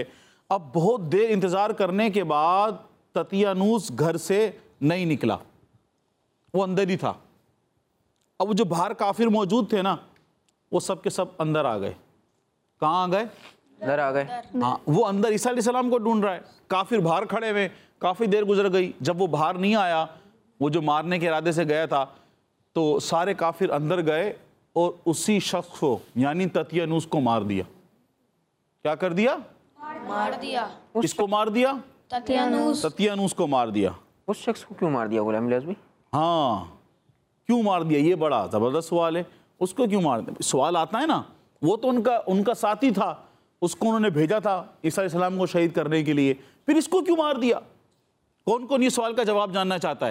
S5: اب بہت دیر انتظار کرنے کے بعد تطیانوس گھر سے نہیں نکلا، وہ اندر ہی تھا۔ اب جو باہر کافر موجود تھے نا، وہ سب کے سب اندر آ گئے۔ کہاں آ گئے؟
S2: اندر آ گئے۔
S5: ہاں، وہ اندر عیسیٰ علیہ السلام کو ڈھونڈ رہا ہے، کافر باہر کھڑے ہوئے، کافی دیر گزر گئی۔ جب وہ باہر نہیں آیا، وہ جو مارنے کے ارادے سے گیا تھا، تو سارے کافر اندر گئے اور اسی شخص کو یعنی تطیانوس کو مار دیا۔ کیا کر دیا؟
S3: مار دیا
S5: کس کو مار دیا؟ تطیانوس کو مار دیا۔
S2: اس شخص کو کیوں مار دیا غلام الیاس بھائی؟
S5: ہاں، کیوں مار دیا؟ یہ بڑا زبردست سوال ہے۔ اس کو کیوں مار دیا؟ سوال آتا ہے نا، وہ تو ان کا ساتھی تھا، اس کو انہوں نے بھیجا تھا عیسیٰ علیہ السلام کو شہید کرنے کے لیے، پھر اس کو کیوں مار دیا؟ کون یہ سوال کا جواب جاننا چاہتا ہے؟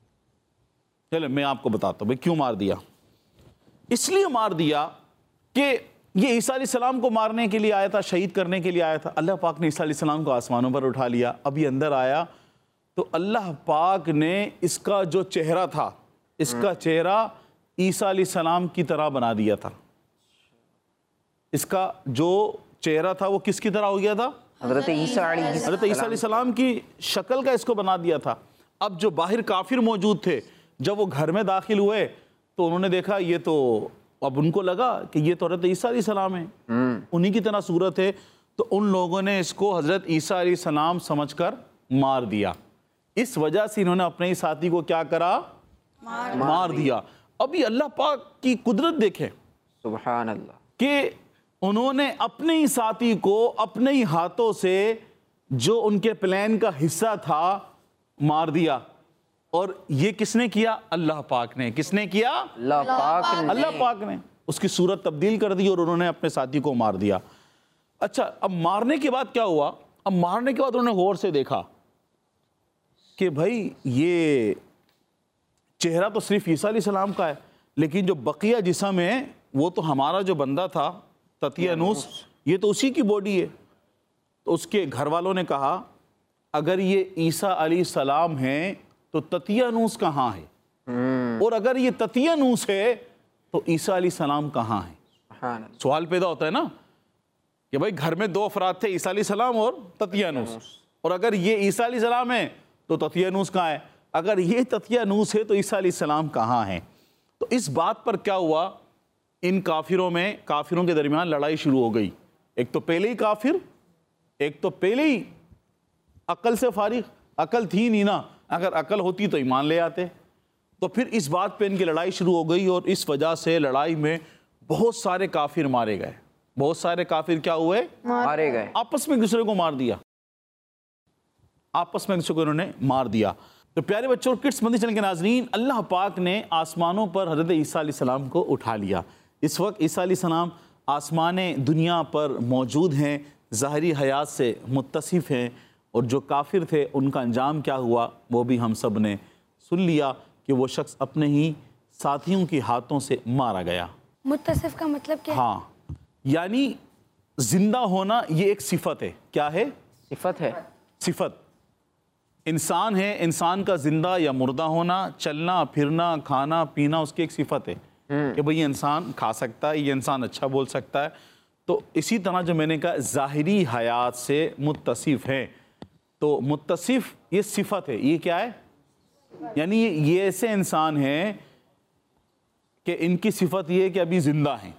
S5: چلے میں آپ کو بتاتا ہوں بھائی کیوں مار دیا۔ اس لیے مار دیا کہ یہ عیسیٰ علیہ السلام کو مارنے کے لیے آیا تھا، شہید کرنے کے لیے آیا تھا۔ اللہ پاک نے عیسیٰ علیہ السلام کو آسمانوں پر اٹھا لیا۔ اب یہ اندر آیا تو اللہ پاک نے اس کا جو چہرہ تھا، اس کا چہرہ عیسیٰ علیہ السلام کی طرح بنا دیا تھا۔ اس کا جو چہرہ تھا وہ کس کی طرح ہو گیا تھا؟
S2: حضرت عیسیٰ
S5: علیہ السلام کی شکل کا اس کو بنا دیا تھا۔ اب جو باہر کافر موجود تھے، جب وہ گھر میں داخل ہوئے تو انہوں نے دیکھا یہ تو، اب ان کو لگا کہ یہ تو حضرت عیسیٰ علیہ السلام ہے، انہی کی طرح صورت ہے، تو ان لوگوں نے اس کو حضرت عیسیٰ علیہ السلام سمجھ کر مار دیا۔ اس وجہ سے انہوں نے اپنے ہی ساتھی کو کیا کرا؟ مار دیا۔ اب یہ اللہ پاک کی قدرت دیکھیں،
S2: سبحان اللہ،
S5: کہ انہوں نے اپنے ہی ساتھی کو اپنے ہی ہاتھوں سے جو ان کے پلان کا حصہ تھا مار دیا۔ اور یہ کس نے کیا؟ اللہ پاک نے۔ کس نے کیا؟ اللہ پاک نے اس کی صورت تبدیل کر دی اور انہوں نے اپنے ساتھی کو مار دیا۔ اچھا، اب مارنے کے بعد کیا ہوا؟ اب مارنے کے بعد انہوں نے غور سے دیکھا کہ بھائی یہ چہرہ تو صرف عیسیٰ علیہ السلام کا ہے، لیکن جو بقیہ جسم ہے وہ تو ہمارا جو بندہ تھا تطیانوس، یہ تو اسی کی باڈی ہے۔ تو اس کے گھر والوں نے کہا اگر یہ عیسیٰ علیہ السلام ہیں تو تطیانوس کہاں ہے؟ اور اگر یہ تطیانوس ہے تو عیسیٰ علیہ السلام کہاں ہے؟ سوال پیدا ہوتا ہے نا کہ بھائی گھر میں دو افراد تھے، عیسیٰ علیہ السلام اور تطیانوس، اور اگر یہ عیسیٰ علیہ السلام ہے تو تطیانوس کہاں ہے؟ اگر یہ تطیانوس ہے تو عیسیٰ علیہ السلام کہاں ہیں؟ تو اس بات پر کیا ہوا؟ ان کافروں کے درمیان لڑائی شروع ہو گئی۔ ایک تو پہلے ہی کافر، ایک تو پہلے ہی عقل سے فارغ، عقل تھی نہیں نا، اگر عقل ہوتی تو ایمان لے آتے۔ تو پھر اس بات پہ ان کی لڑائی شروع ہو گئی، اور اس وجہ سے لڑائی میں بہت سارے کافر مارے گئے۔ بہت سارے کافر کیا ہوئے؟
S2: مارے گئے،
S5: آپس میں ایک دوسرے کو مار دیا، آپس میں ایک دوسرے کو انہوں نے مار دیا۔ تو پیارے بچوں اور کڈس مدنی چینل کے ناظرین، اللہ پاک نے آسمانوں پر حضرت عیسیٰ علیہ السلام کو اٹھا لیا۔ اس وقت عیسیٰ علیہ السلام آسمان دنیا پر موجود ہیں، ظاہری حیات سے متصف ہیں، اور جو کافر تھے ان کا انجام کیا ہوا وہ بھی ہم سب نے سن لیا کہ وہ شخص اپنے ہی ساتھیوں کے ہاتھوں سے مارا گیا۔
S8: متصف کا مطلب کیا؟
S5: ہاں، یعنی زندہ ہونا یہ ایک صفت ہے۔ کیا ہے؟
S2: صفت ہے۔
S5: صفت انسان ہے، انسان کا زندہ یا مردہ ہونا، چلنا پھرنا کھانا پینا اس کی ایک صفت ہے کہ بھئی یہ انسان کھا سکتا ہے، یہ انسان اچھا بول سکتا ہے۔ تو اسی طرح جو میں نے کہا ظاہری حیات سے متصف ہے، تو متصف یہ صفت ہے۔ یہ کیا ہے؟ یعنی یہ ایسے انسان ہیں کہ ان کی صفت یہ ہے کہ ابھی زندہ ہیں،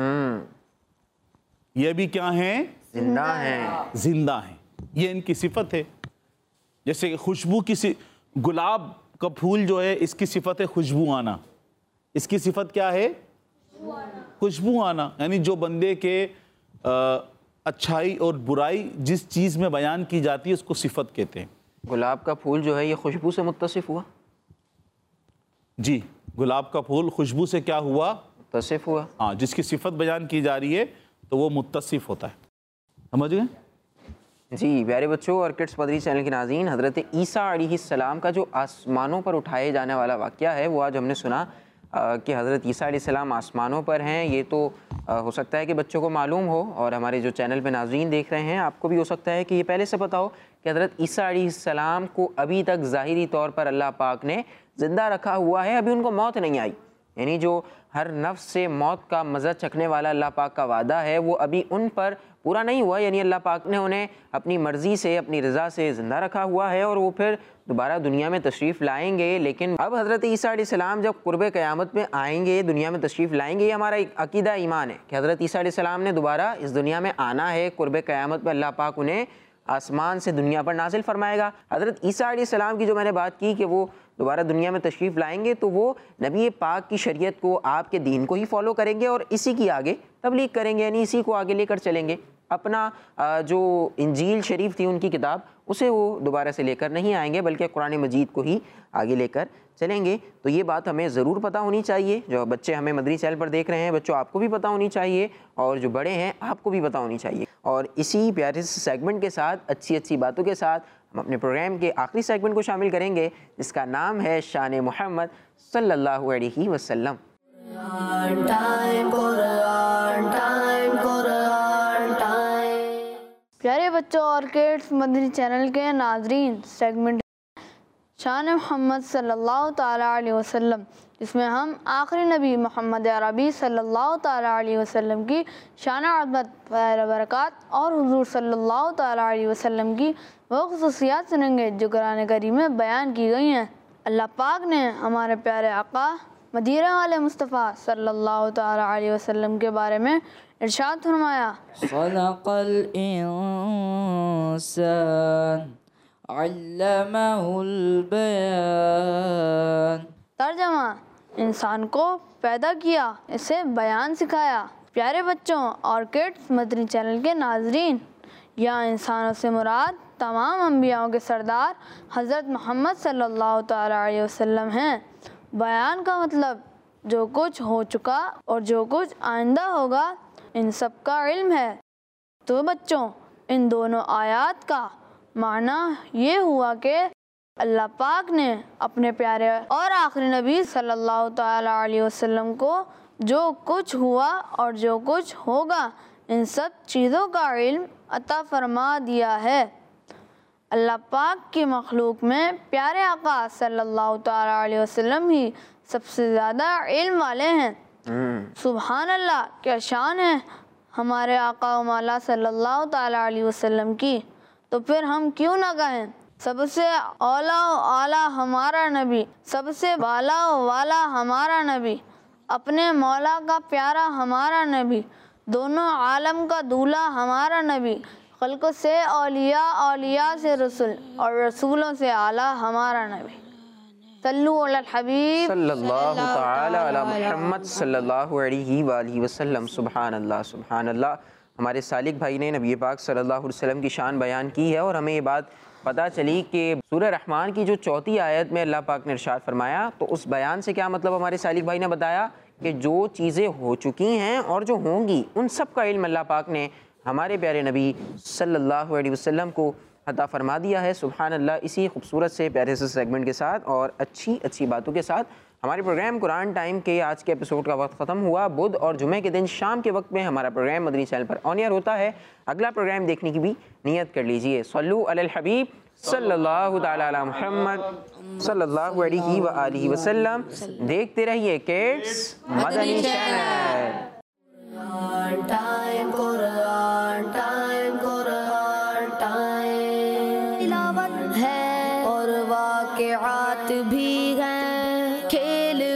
S5: یہ ابھی کیا ہیں؟
S2: زندہ ہیں،
S5: زندہ ہیں، یہ ان کی صفت ہے۔ جیسے کہ خوشبو گلاب کا پھول جو ہے اس کی صفت ہے خوشبو آنا۔ اس کی صفت کیا ہے؟ خوشبو آنا، یعنی جو بندے کے اچھائی اور برائی جس چیز میں بیان کی جاتی ہے اس کو صفت کہتے ہیں۔
S2: گلاب کا پھول جو ہے یہ خوشبو سے متصف ہوا؟
S5: جی، گلاب کا پھول خوشبو سے کیا ہوا؟
S2: متصف ہوا۔
S5: ہاں، جس کی صفت بیان کی جا رہی ہے تو وہ متصف ہوتا ہے۔ سمجھ گئے؟
S2: جی پیارے بچوں اور کڈس مدنی چینل کے ناظرین، حضرت عیسیٰ علیہ السلام کا جو آسمانوں پر اٹھائے جانے والا واقعہ ہے وہ آج ہم نے سنا کہ حضرت عیسیٰ علیہ السلام آسمانوں پر ہیں۔ یہ تو ہو سکتا ہے کہ بچوں کو معلوم ہو، اور ہمارے جو چینل پہ ناظرین دیکھ رہے ہیں آپ کو بھی ہو سکتا ہے کہ یہ پہلے سے پتہ ہو کہ حضرت عیسیٰ علیہ السلام کو ابھی تک ظاہری طور پر اللہ پاک نے زندہ رکھا ہوا ہے، ابھی ان کو موت نہیں آئی، یعنی جو ہر نفس سے موت کا مزہ چکھنے والا اللہ پاک کا وعدہ ہے وہ ابھی ان پر پورا نہیں ہوا، یعنی اللہ پاک نے انہیں اپنی مرضی سے اپنی رضا سے زندہ رکھا ہوا ہے اور وہ پھر دوبارہ دنیا میں تشریف لائیں گے۔ لیکن اب حضرت عیسیٰ علیہ السلام جب قرب قیامت میں آئیں گے، دنیا میں تشریف لائیں گے، یہ ہمارا ایک عقیدہ ایمان ہے کہ حضرت عیسیٰ علیہ السلام نے دوبارہ اس دنیا میں آنا ہے۔ قرب قیامت میں اللہ پاک انہیں آسمان سے دنیا پر نازل فرمائے گا۔ حضرت عیسیٰ علیہ السلام کی جو میں نے بات کی کہ وہ دوبارہ دنیا میں تشریف لائیں گے، تو وہ نبی پاک کی شریعت کو، آپ کے دین کو ہی فالو کریں گے اور اسی کی آگے تبلیغ کریں گے، یعنی اسی کو آگے لے کر چلیں گے۔ اپنا جو انجیل شریف تھی ان کی کتاب، اسے وہ دوبارہ سے لے کر نہیں آئیں گے، بلکہ قرآن مجید کو ہی آگے لے کر چلیں گے۔ تو یہ بات ہمیں ضرور پتہ ہونی چاہیے، جو بچے ہمیں مدنی چینل پر دیکھ رہے ہیں بچوں، آپ کو بھی پتہ ہونی چاہیے، اور جو بڑے ہیں آپ کو بھی پتہ ہونی چاہیے۔ اور اسی پیارے سے سیگمنٹ کے ساتھ، اچھی باتوں کے ساتھ، ہم اپنے پروگرام کے آخری سیگمنٹ کو شامل کریں گے، جس کا نام ہے شان محمد صلی اللہ علیہ وسلم۔
S1: Quran time, Quran time, Quran time.
S10: پیارے بچوں اور کڈس مدنی چینل کے ناظرین، سیگمنٹ شان محمد صلی اللہ تعالیٰ علیہ وسلم، جس میں ہم آخری نبی محمد عربی صلی اللہ تعالیٰ علیہ وسلم کی شان عظمت، فضائل برکات اور حضور صلی اللہ تعالیٰ علیہ وسلم کی وہ خصوصیات سنیں گے جو قرآن کریم میں بیان کی گئی ہیں۔ اللہ پاک نے ہمارے پیارے آقا مدینہ والے مصطفیٰ صلی اللہ تعالیٰ علیہ وسلم کے بارے میں ارشاد فرمایا،
S7: خلق الانسان علمہ البیان۔
S10: ترجمہ، انسان کو پیدا کیا، اسے بیان سکھایا۔ پیارے بچوں اور کڈس مدنی چینل کے ناظرین، یا انسانوں سے مراد تمام انبیاءوں کے سردار حضرت محمد صلی اللہ تعالیٰ علیہ وسلم ہیں۔ بیان کا مطلب جو کچھ ہو چکا اور جو کچھ آئندہ ہوگا، ان سب کا علم ہے۔ تو بچوں، ان دونوں آیات کا معنی یہ ہوا کہ اللہ پاک نے اپنے پیارے اور آخری نبی صلی اللہ تعالیٰ علیہ وسلم کو جو کچھ ہوا اور جو کچھ ہوگا، ان سب چیزوں کا علم عطا فرما دیا ہے۔ اللہ پاک کی مخلوق میں پیارے آقا صلی اللہ تعالیٰ علیہ وسلم ہی سب سے زیادہ علم والے ہیں۔ سبحان اللہ، کیا شان ہے ہمارے آقا و مولا صلی اللہ تعالیٰ علیہ وسلم کی۔ تو پھر ہم کیوں نہ کہیں، سب سے اولا و اعلیٰ ہمارا نبی، سب سے بالا و والا ہمارا نبی، اپنے مولا کا پیارا ہمارا نبی، دونوں عالم کا دولہا ہمارا نبی، خلق سے اولیاء، اولیاء سے رسول اور رسولوں سے اعلیٰ ہمارا نبی۔ صلو علی الحبیب
S2: صلی اللہ تعالی علی محمد صلی اللہ علیہ وآلہ وسلم۔ سبحان اللہ، سبحان اللہ۔ ہمارے سالک بھائی نے نبی پاک صلی اللہ علیہ وسلم کی شان بیان کی ہے، اور ہمیں یہ بات پتہ چلی کہ سورہ رحمان کی جو 4 آیت میں اللہ پاک نے ارشاد فرمایا، تو اس بیان سے کیا مطلب ہمارے سالک بھائی نے بتایا کہ جو چیزیں ہو چکی ہیں اور جو ہوں گی، ان سب کا علم اللہ پاک نے ہمارے پیارے نبی صلی اللہ علیہ وسلم کو عطا فرما دیا ہے۔ سبحان اللہ۔ اسی خوبصورت سے پیارے سے سیگمنٹ کے ساتھ اور اچھی باتوں کے ساتھ ہمارے پروگرام قرآن ٹائم کے آج کے ایپیسوڈ کا وقت ختم ہوا۔ بدھ اور جمعے کے دن شام کے وقت میں ہمارا پروگرام مدنی چینل پر آن ایئر ہوتا ہے۔ اگلا پروگرام دیکھنے کی بھی نیت کر لیجئے۔ صلو علی الحبیب صلی اللہ تعالی علی محمد صلی اللہ علیہ وآلہ وسلم۔ دیکھتے رہیے kids Madani channel.
S1: Quran time, Quran time, Quran time. تلاوت ہے اور واقعات بھی ہیں، کھیل